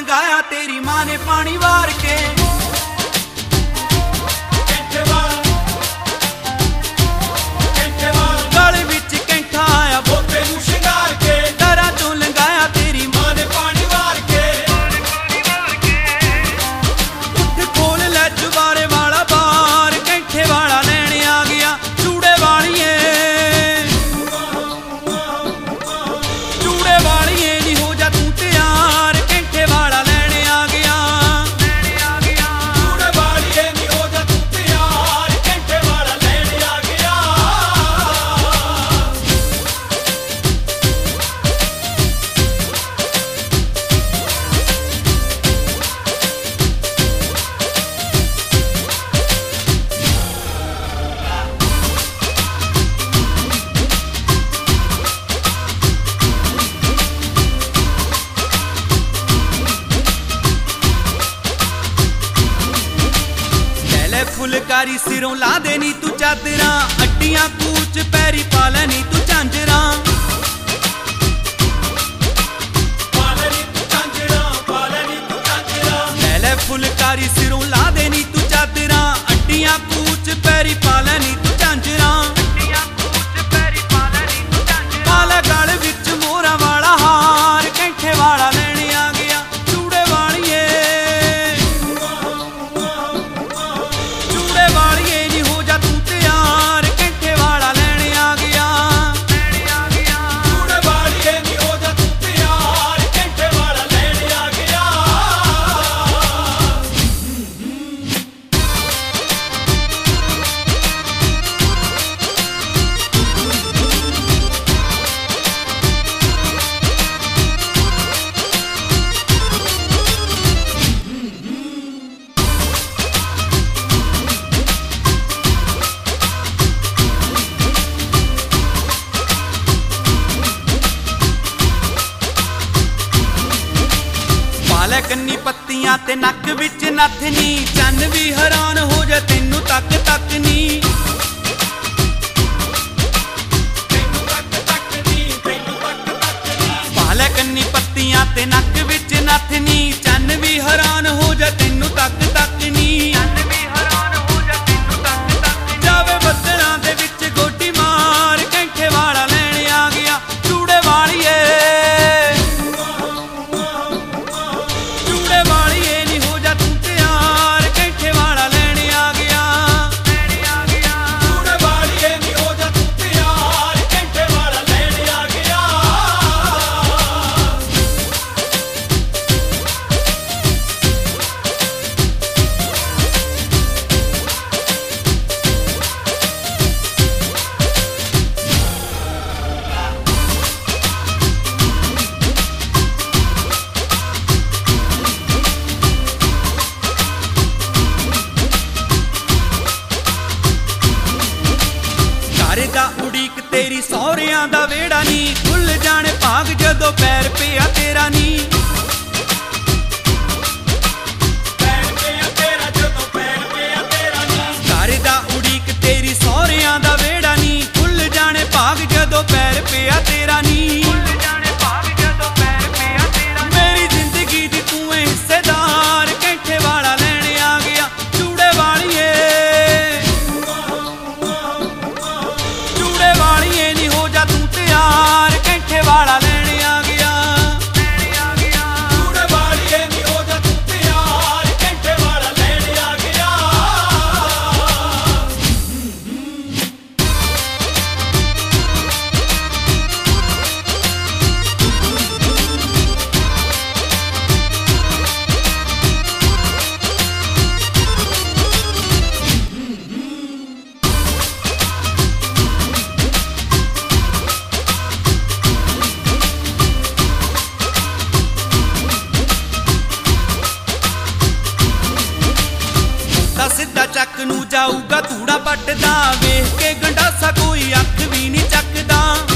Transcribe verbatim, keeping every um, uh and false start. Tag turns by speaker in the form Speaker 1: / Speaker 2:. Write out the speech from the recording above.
Speaker 1: ਲੰਘਾਇਆ ਤੇਰੀ ਮਾਂ ਨੇ ਪਾਣੀ ਵਾਰ ਕੇ। ਗਲ ਵਿੱਚ ਕੈਂਠਾ ਆਇਆ ਬੋਤੇ ਨੂੰ ਸ਼ਿੰਗਾਰ ਕੇ। ਦਰਾਂ ਤੋਂ ਲੰਘਾਇਆ ਤੇਰੀ ਮਾਂ ਨੇ ਪਾਣੀ ਵਾਰ ਕੇ। ਉੱਠ ਖੋਲ ਲੈ ਚੁਬਾਰੇ ਵਾਲਾ ਬਾਰ, ਕੈਂਠੇ ਵਾਲਾ ਲੈਣ ਆ ਗਿਆ ਚੂੜੇ ਵਾਲੀਏ। ਚੂੜੇ ਵਾਲੀਏ ਨੀ ਹੋ ਜਾ ਤੂੰ ਤਿਆਰ, ਕੈਂਠੇ ਵਾਲਾ ਲੈਣ ਆ ਗਿਆ। ਚੂੜੇ ਵਾਲੀਏ ਨੀ ਹੋ ਜਾ ਤੂੰ ਤਿਆਰ, ਕੈਂਠੇ ਵਾਲਾ ਲੈਣ ਆ ਗਿਆ। ਫੁਲਕਾਰੀ ਸਿਰੋਂ ਲਾ ਦੇ ਨੀ ਤੂੰ ਚਾਦਰਾਂ, ਅੱਡੀਆਂ ਕੂਚ ਪੈਰੀ ਪਾ ਲੈ ਨੀ ਤੂੰ ਝਾਂਜਰਾਂ। ਲੈ ਲੈ ਫੁਲਕਾਰੀ ਸਿਰੋਂ ਲਾ ਦੇ ਨੀ ਤੂੰ ਚਾਦਰਾਂ, ਅੱਡੀਆਂ ਕੂਚ ਪੈਰੀ ਪਾ ਲੈ ਨੀ ਤੂੰ ਝਾਂਜਰਾਂ। ਪਾ ਲੈ ਗਲ ਵਿੱਚ ਮੋਹਰਾਂ ਵਾਲਾ ਹਾਰ, ਕੈਂਠੇ ਵਾਲਾ ਲੈਣ ਆ ਗਿਆ ਚੂੜੇ ਵਾਲੀਏ। ਚੂੜੇ ਵਾਲੀਏ ਨੀ ਹੋ ਜਾ ਤੂੰ ਤਿਆਰ, ਕੈਂਠੇ ਵਾਲਾ ਲੈਣ ਆ ਗਿਆ। ਚੂੜੇ ਵਾਲੀਏ ਨੀ ਹੋ ਜਾ ਤੂੰ ਤਿਆਰ, ਕੈਂਠੇ ਵਾਲਾ ਲੈਣ ਆ ਗਿਆ। ਪਾਲੇ ਕੰਨੀ ਪੱਤੀਆਂ ਤੇ ਨੱਕ ਵਿੱਚ ਨੱਥਨੀ, ਚੰਨ ਵੀ ਹੈਰਾਨ ਹੋ ਜਾ ਤੈਨੂੰ ਤੱਕ ਤੱਕ ਨੀ। ਪਾਲੇ ਕੰਨੀ ਪੱਤੀਆਂ ਤੇ ਨੱਕ ਵਿੱਚ ਨੱਥਨੀ, ਚੰਨ ਵੀ ਹੈਰਾਨ ਹੋ ਜਾ ਤੈਨੂੰ ਤੱਕ ਤੱਕ ਨੀ। ਜਾਵੇ ਬੱਦਲਾਂ ਦੇ ਵਿੱਚ ਗੋਡੀ ਮਾਰ, ਕੈਂਠੇ ਵਾਲਾ ਲੈਣ ਆ ਗਿਆ ਚੂੜੇ ਵਾਲੀਏ। ਚੂੜੇ ਵਾਲੀਏ ਨੀ ਹੋ ਜਾ ਤੂੰ ਤਿਆਰ, ਕੈਂਠੇ ਵਾਲਾ ਲੈਣ ਆ ਗਿਆ। ਚੂੜੇ ਵਾਲੀਏ ਨੀ ਹੋ ਜਾ ਤੂੰ ਤਿਆਰ, ਕੈਂਠੇ ਵਾਲਾ ਲੈਣ ਆ ਗਿਆ। ਘਰ ਦਾ ਉਡੀਕ ਤੇਰੀ ਸਹੁਰਿਆਂ ਦਾ ਵਿਹੜਾ ਨੀ, ਖੁੱਲ ਜਾਣੇ ਭਾਗ ਜਦੋਂ ਪੈਰ ਪਿਆ ਤੇਰਾ ਨੀ। ਘਰ ਦਾ ਉਡੀਕ ਤੇਰੀ ਸਹੁਰਿਆਂ ਦਾ ਵਿਹੜਾ ਨੀ, ਖੁੱਲ ਜਾਣੇ ਭਾਗ ਜਦੋਂ ਪੈਰ ਪਿਆ ਤੇਰਾ ਨੀ। ਮੇਰੀ ਜ਼ਿੰਦਗੀ ਦੀ ਤੂੰ ਏ ਹਿੱਸੇਦਾਰ, ਕੈਂਠੇ ਵਾਲਾ ਲੈਣ ਆ ਗਿਆ ਚੂੜੇ ਵਾਲੀਏ। ਚੂੜੇ ਵਾਲੀਏ ਨੀ ਹੋ ਜਾ ਤੂੰ ਤਿਆਰ, ਕੈਂਠੇ ਵਾਲਾ ਲੈਣ ਆ ਗਿਆ। ਚੂੜੇ ਵਾਲੀਏ ਨੀ ਹੋ ਜਾ ਤੂੰ ਤਿਆਰ, ਕੈਂਠੇ ਵਾਲਾ ਲੈਣ ਆ ਗਿਆ। ਤਾਂ ਸਿੱਧਾ ਚੱਕ ਨੂੰ ਜਾਊਗਾ ਧੂੜਾ ਪੱਟਦਾ, ਵੇਖ ਕੇ ਗੰਡਾਸਾ ਕੋਈ ਅੱਖ ਵੀ ਨਹੀਂ ਚੱਕਦਾ।